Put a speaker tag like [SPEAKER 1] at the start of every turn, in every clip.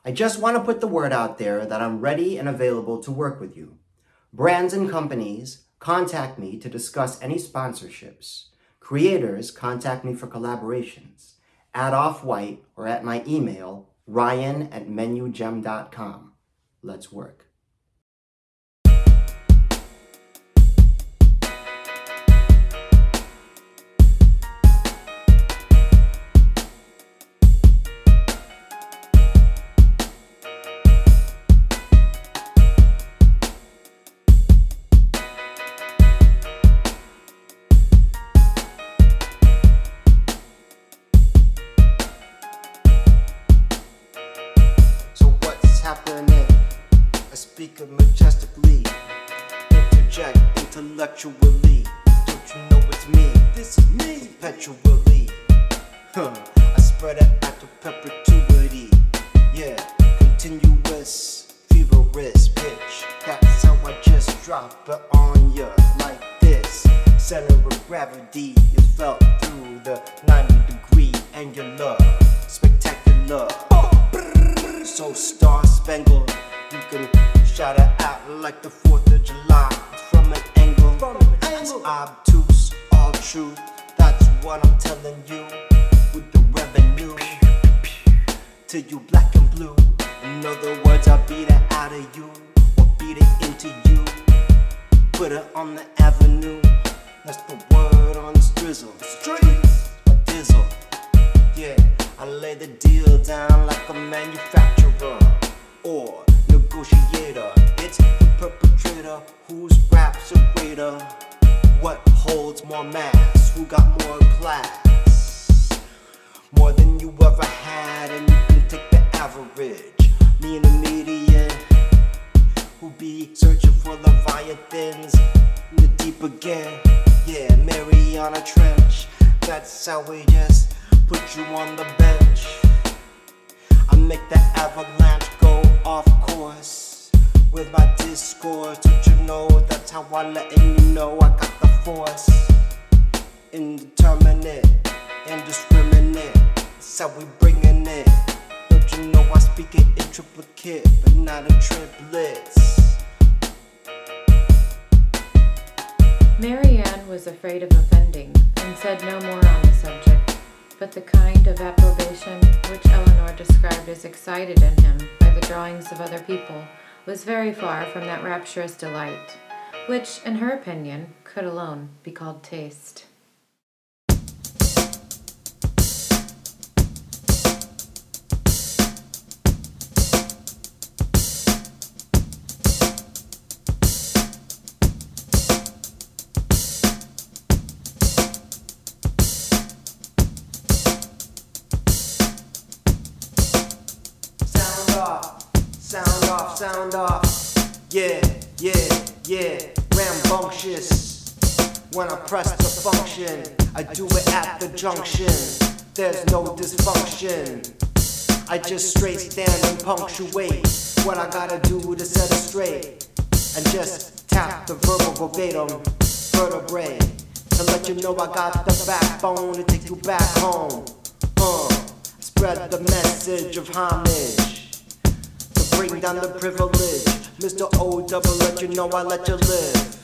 [SPEAKER 1] I just want to put the word out there that I'm ready and available to work with you. Brands and companies contact me to discuss any sponsorships. Creators contact me for collaborations at Off-White or at my email, ryan@menugem.com. Let's work. So what's happening? I speak majestically, interject intellectually. Don't you know it's me? This is me, perpetually. I spread it out to perpetuity. Yeah, continuous, feverish pitch. That's how I just drop it on ya like this. Center of gravity is felt through the 90-degree angular, spectacular. So star-spangled, you can shout it out like the 4th of July. It's from an angle, it's obtuse, all truth. That's what I'm telling you, with the revenue. Till you black and blue. In other words, I beat it out of you, or beat it into you. Put it on the avenue. That's the word on the strizzle. Streets, a dizzle. Yeah, I lay the deal down like a manufacturer or negotiator. It's the perpetrator whose raps are greater. What holds more mass? Who got more class? More than you ever had, and you can take the average. Me and the median, who be searching for Leviathans in the deep again. Yeah, Mariana Trench. That's how we just put you on the bench. I make the avalanche go off course with my discourse. Don't you know that's how I letting you know I got the force. Indeterminate, indiscriminate. That's how we bringing it. Don't you know I speak it in triplicate, but not in triplets.
[SPEAKER 2] Marianne was afraid of offending and said no more on the subject, but the kind of approbation which Eleanor described as excited in him by the drawings of other people was very far from that rapturous delight, which, in her opinion, could alone be called taste.
[SPEAKER 1] Sound off, yeah, rambunctious. When I press the function, I do it at the junction. There's no dysfunction. I just straight stand and punctuate what I gotta do to set it straight. And just tap the verbal verbatim vertebrae to let you know I got the backbone to take you back home. Spread the message of homage. Bring down the privilege. Mr. O double let you know I let you live.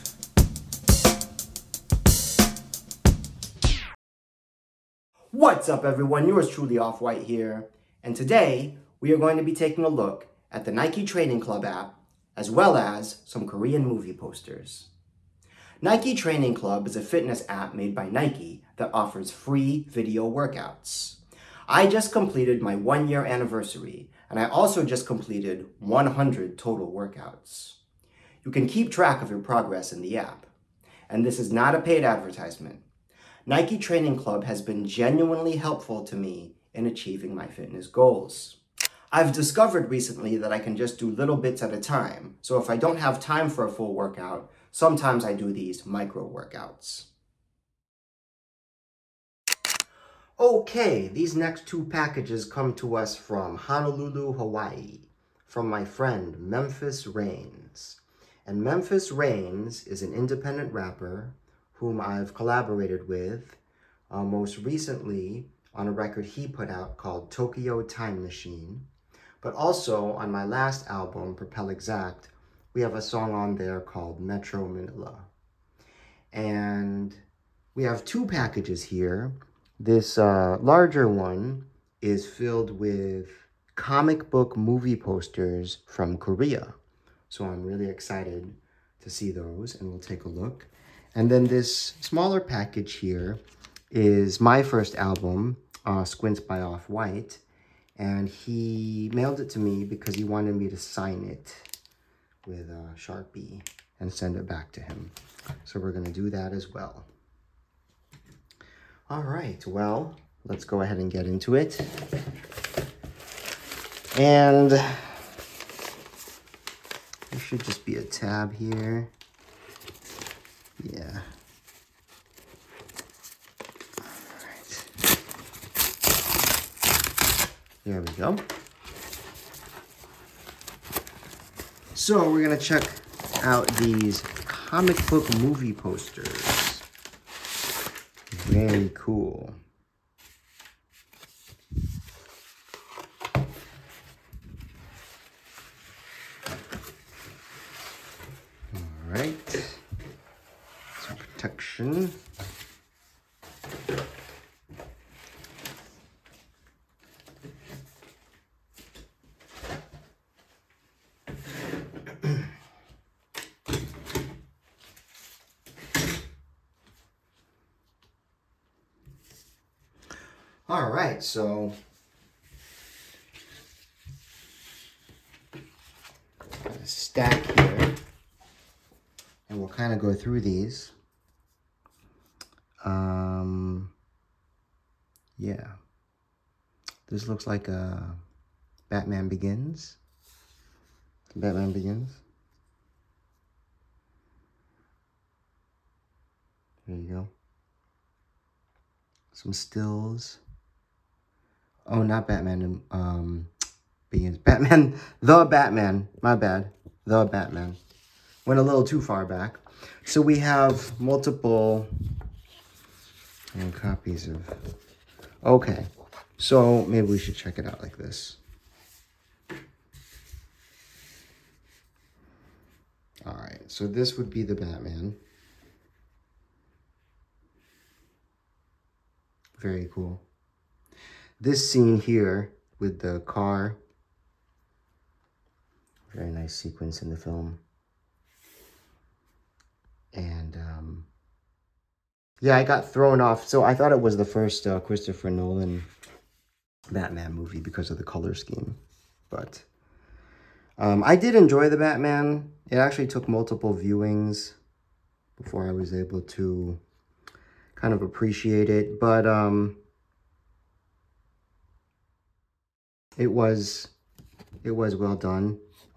[SPEAKER 1] What's up everyone, yours truly Off-White here. And today we are going to be taking a look at the Nike Training Club app as well as some Korean movie posters. Nike Training Club is a fitness app made by Nike that offers free video workouts. I just completed my 1-year anniversary, and I also just completed 100 total workouts. You can keep track of your progress in the app. And this is not a paid advertisement. Nike Training Club has been genuinely helpful to me in achieving my fitness goals. I've discovered recently that I can just do little bits at a time, so if I don't have time for a full workout, sometimes I do these micro workouts. Okay, these next two packages come to us from Honolulu, Hawaii, from my friend Memphis Reigns. And Memphis Reigns is an independent rapper whom I've collaborated with, most recently on a record he put out called Tokyo Time Machine. But also on my last album, Propel Exact, we have a song on there called Metro Manila. And we have two packages here. This larger one is filled with comic book movie posters from Korea. So I'm really excited to see those, and we'll take a look. And then this smaller package here is my first album, Squints by Off-White. And he mailed it to me because he wanted me to sign it with a Sharpie and send it back to him. So we're going to do that as well. All right, well, let's go ahead and get into it. And there should just be a tab here. Yeah. All right. There we go. So we're going to check out these comic book movie posters. Very cool. All right. Some protection. All right, so got a stack here, and we'll kind of go through these. Yeah, this looks like a Batman Begins. Batman Begins. There you go. Some stills. Oh, not Batman. Begins. Batman. The Batman. My bad. The Batman. Went a little too far back. So we have multiple copies of. Okay. So maybe we should check it out like this. All right. So this would be the Batman. Very cool. This scene here with the car, very nice sequence in the film. And yeah, I got thrown off. So I thought it was the first Christopher Nolan Batman movie because of the color scheme. But I did enjoy the Batman. It actually took multiple viewings before I was able to kind of appreciate it. But it was well done.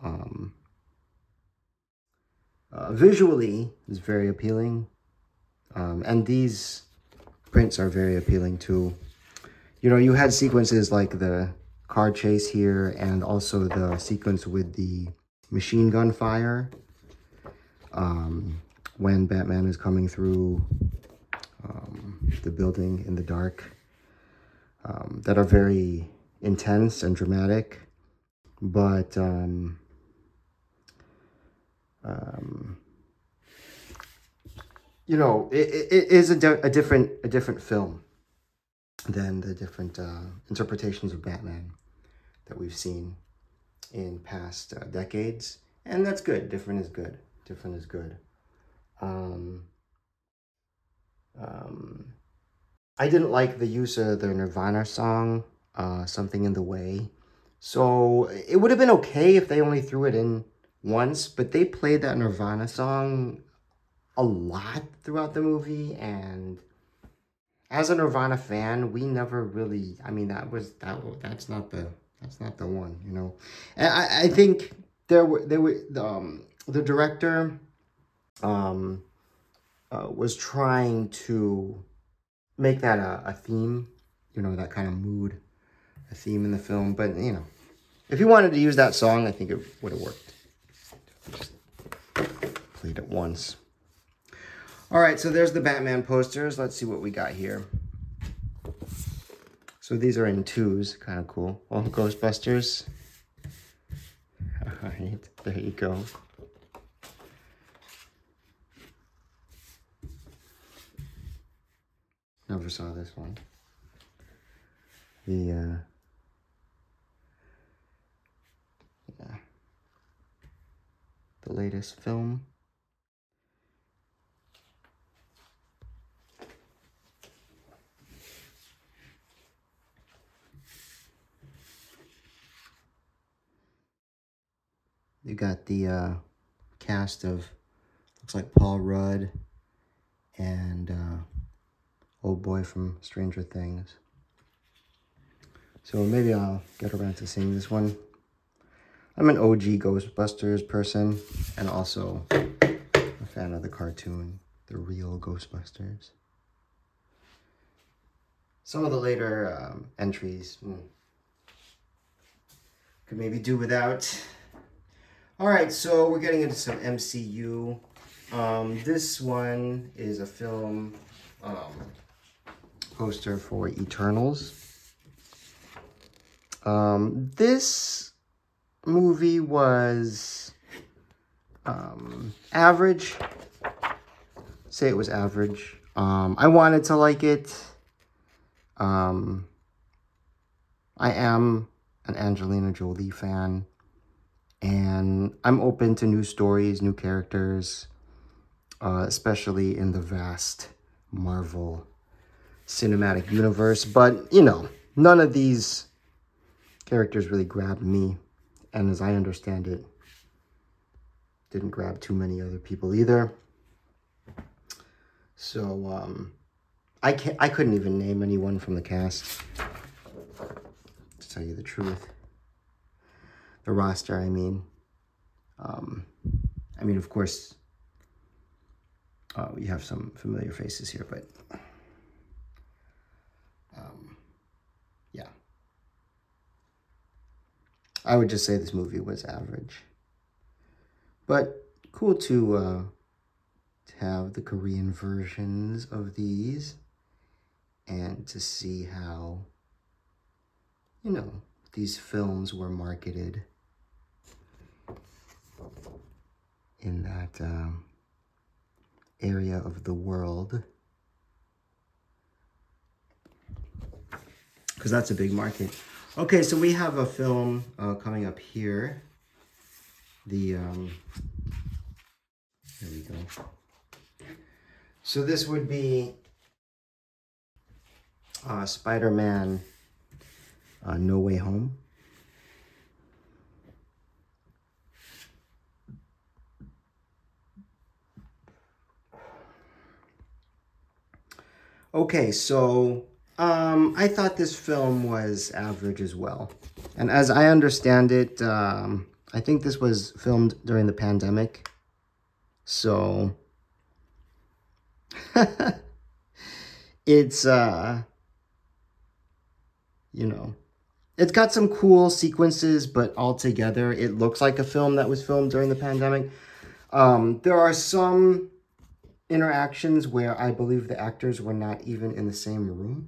[SPEAKER 1] Visually, it's very appealing. And these prints are very appealing too. You know, you had sequences like the car chase here and also the sequence with the machine gun fire. When Batman is coming through the building in the dark. That are very intense and dramatic, but you know, it is a different film than the different interpretations of Batman that we've seen in past decades, and that's good. Different is good. Different is good. I didn't like the use of the Nirvana song, Something in the Way. So it would have been okay if they only threw it in once, but they played that Nirvana song a lot throughout the movie, and as a Nirvana fan, we never really, I mean, that's not the one, you know. And I think the director was trying to make that a theme, you know, that kind of mood, a theme in the film. But, you know, if you wanted to use that song, I think it would have worked. Just played it once. All right, so there's the Batman posters. Let's see what we got here. So these are in twos, kind of cool. Oh, Ghostbusters. Alright, there you go. Never saw this one. Yeah. The latest film. You got the cast of, looks like Paul Rudd and old boy from Stranger Things. So maybe I'll get around to seeing this one. I'm an OG Ghostbusters person and also a fan of the cartoon, the real Ghostbusters. Some of the later entries could maybe do without. All right, so we're getting into some MCU. This one is a film poster for Eternals. This movie was average. Say it was average. I wanted to like it. I am an Angelina Jolie fan. And I'm open to new stories, new characters, especially in the vast Marvel cinematic universe. But, you know, none of these characters really grabbed me. And as I understand it, didn't grab too many other people either. So, I couldn't even name anyone from the cast, to tell you the truth. The roster, I mean, of course, we have some familiar faces here, but, yeah. I would just say this movie was average. But cool to have the Korean versions of these and to see how, you know, these films were marketed in that area of the world, because that's a big market. Okay, so we have a film coming up here. Here we go. So this would be Spider-Man No Way Home. Okay, so I thought this film was average as well. And as I understand it, I think this was filmed during the pandemic. So it's, you know, it's got some cool sequences, but altogether it looks like a film that was filmed during the pandemic. There are some interactions where I believe the actors were not even in the same room.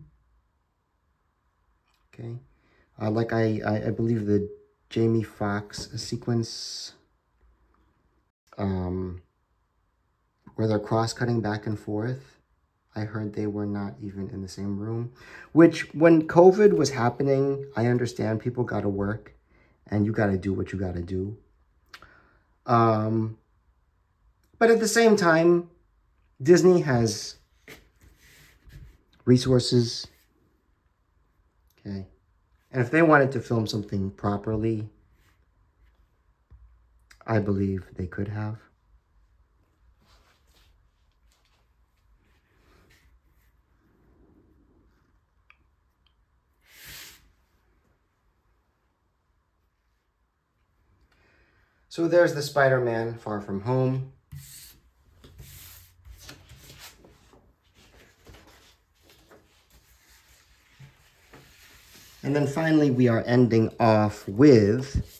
[SPEAKER 1] Okay. Like I believe the Jamie Foxx sequence, where they're cross-cutting back and forth, I heard they were not even in the same room. Which, when COVID was happening, I understand people got to work and you got to do what you got to do. But at the same time, Disney has resources, okay? And if they wanted to film something properly, I believe they could have. So there's the Spider-Man Far From Home. And then finally, we are ending off with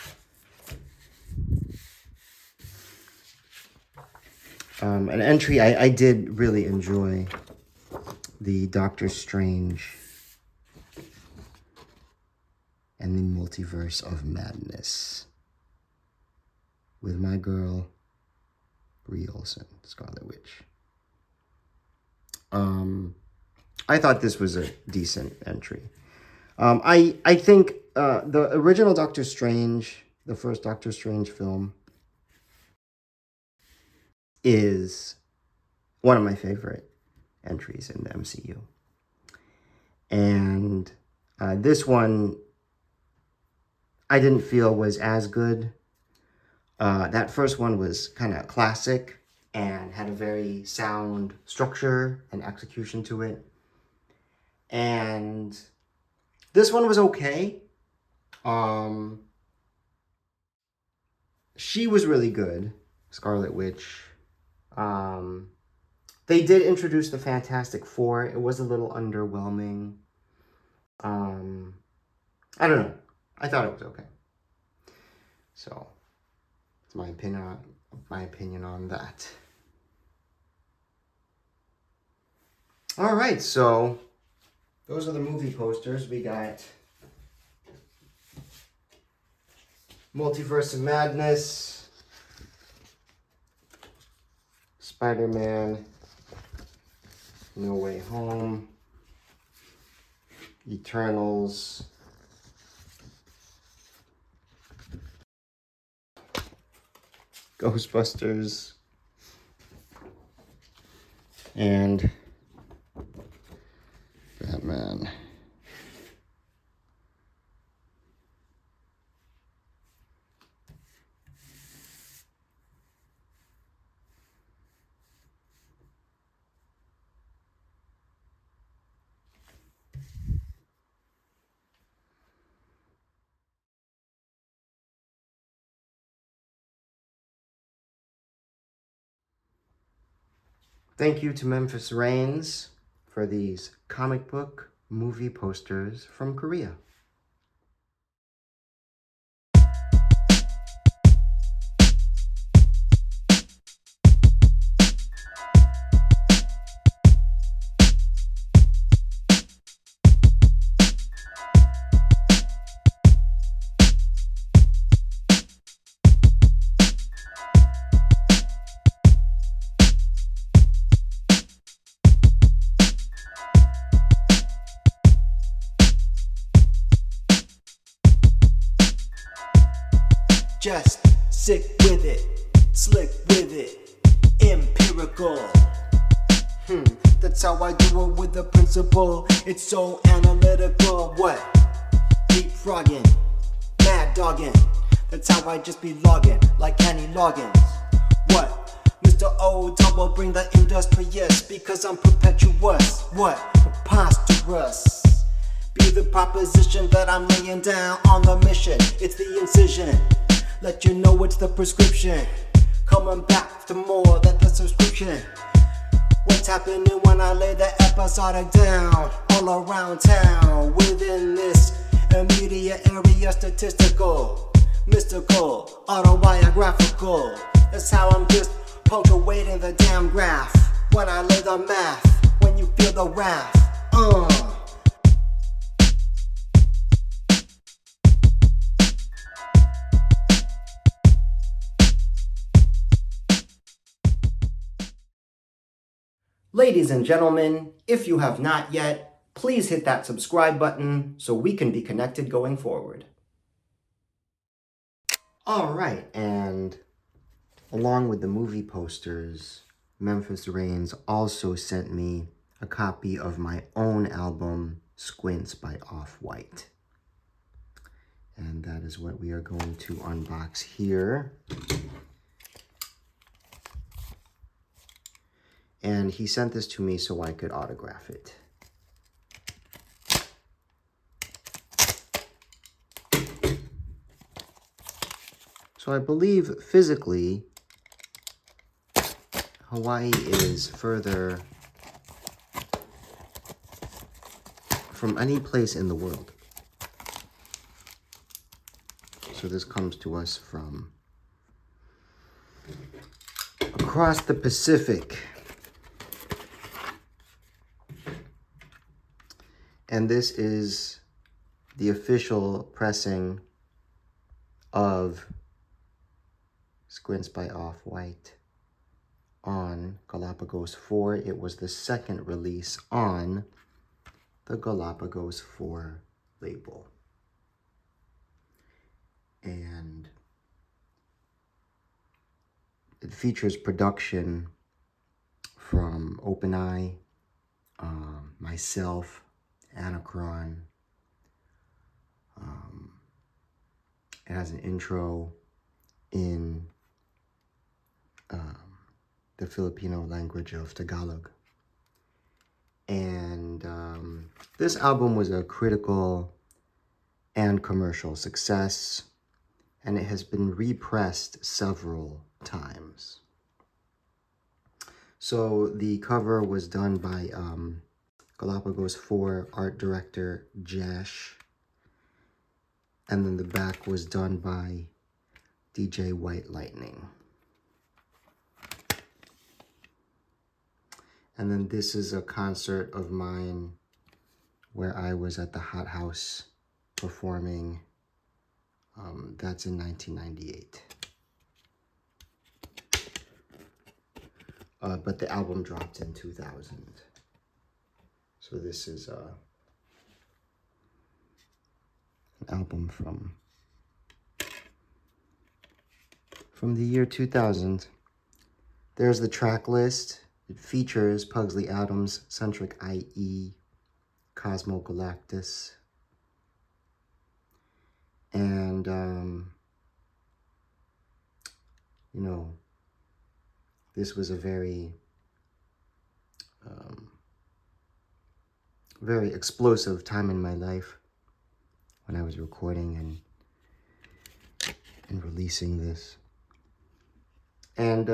[SPEAKER 1] an entry. I did really enjoy the Doctor Strange and the Multiverse of Madness
[SPEAKER 3] with my girl, Brie Olson, Scarlet Witch. I thought this was a decent entry. I think the original Doctor Strange, the first Doctor Strange film, is one of my favorite entries in the MCU. And this one, I didn't feel was as good. That first one was kind of classic and had a very sound structure and execution to it. And this one was okay. She was really good, Scarlet Witch. They did introduce the Fantastic Four. It was a little underwhelming. I don't know. I thought it was okay. So, it's my opinion on that. All right, so those are the movie posters. We got Multiverse of Madness, Spider-Man, No Way Home, Eternals, Ghostbusters, and Batman. Thank you to Memphis Reigns for these comic book movie posters from Korea.
[SPEAKER 1] Just sick with it, slick with it, empirical. That's how I do it with the principle. It's so analytical. What? Deep frogging, mad dogging. That's how I just be logging, like Kenny Loggins. What? Mr. O double bring the industrious, because I'm perpetuous. What? Preposterous. Be the proposition that I'm laying down on the mission. It's the incision. Let you know it's the prescription. Coming back to more than the subscription. What's happening when I lay the episodic down? All around town, within this immediate area, statistical, mystical, autobiographical. That's how I'm just punctuating the damn graph. When I lay the math, when you feel the wrath. Ladies and gentlemen, if you have not yet, please hit that subscribe button so we can be connected going forward. All right, and along with the movie posters, Memphis Reigns also sent me a copy of my own album, Squints by Off-White. And that is what we are going to unbox here. And he sent this to me so I could autograph it. So I believe physically, Hawaii is further from any place in the world. So this comes to us from across the Pacific. And this is the official pressing of
[SPEAKER 3] Squints by Off-White on Galapagos 4. It was the second release on the Galapagos 4 label. And it features production from OpenEye, myself, Anacron. It has an intro in the Filipino language of Tagalog. And this album was a critical and commercial success, and it has been repressed several times. So the cover was done by Galapagos 4 art director Jesh, and then the back was done by DJ White Lightning. And then this is a concert of mine where I was at the Hot House performing. That's in 1998. But the album dropped in 2000. So this is an album from the year 2000. There's the track list. It features Pugsley Addams, Centric IE, Cosmo Galactus. And, you know, this was a very explosive time in my life when I was recording and releasing this. And,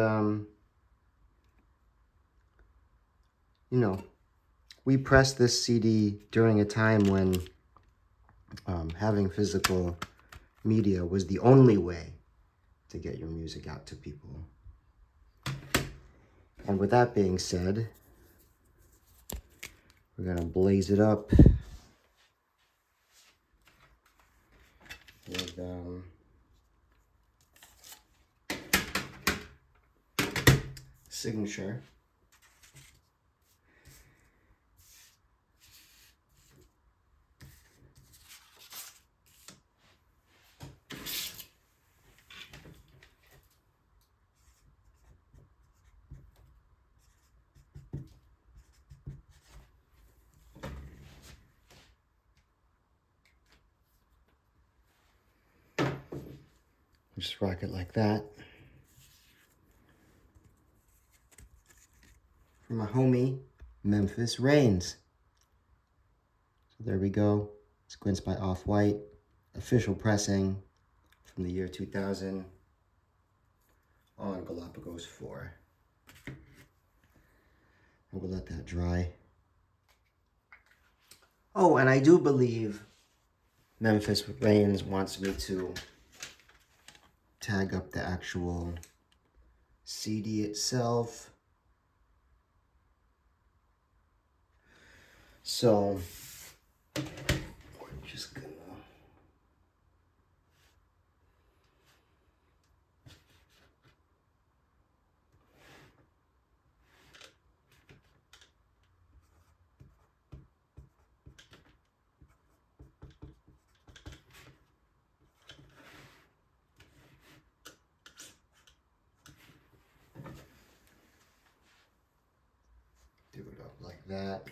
[SPEAKER 3] you know, we pressed this CD during a time when having physical media was the only way to get your music out to people. And with that being said, we're gonna blaze it up with Signature. Just rock it like that. For my homie, Memphis Reigns. So there we go. Squints by Off-White. Official pressing from the year 2000 on Galapagos 4. And we'll let that dry. Oh, and I do believe Memphis Reigns wants me to tag up the actual CD itself. So, we're just gonna do it up like that.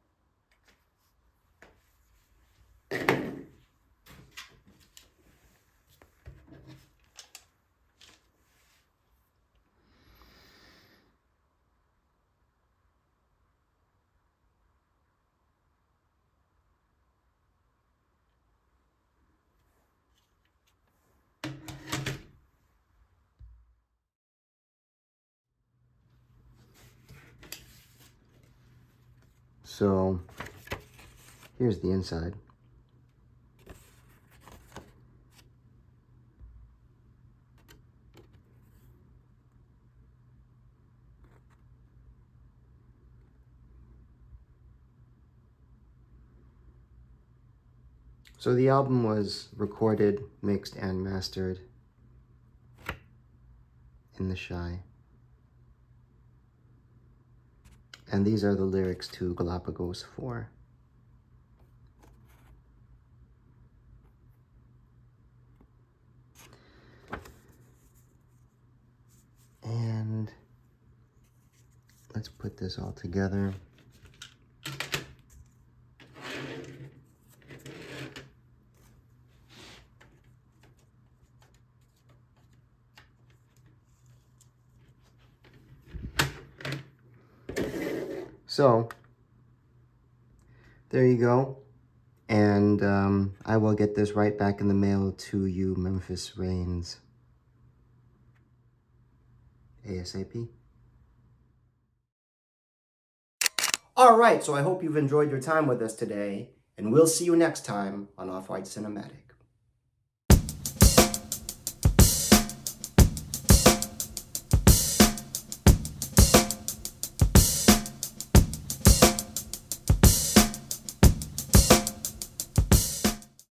[SPEAKER 3] So, here's the inside. So the album was recorded, mixed, and mastered in the Shy. And these are the lyrics to Galapagos 4. And let's put this all together. So, there you go. And I will get this right back in the mail to you, Memphis Reigns. ASAP. All right, so I hope you've enjoyed your time with us today, and we'll see you next time on Off-White Cinematic.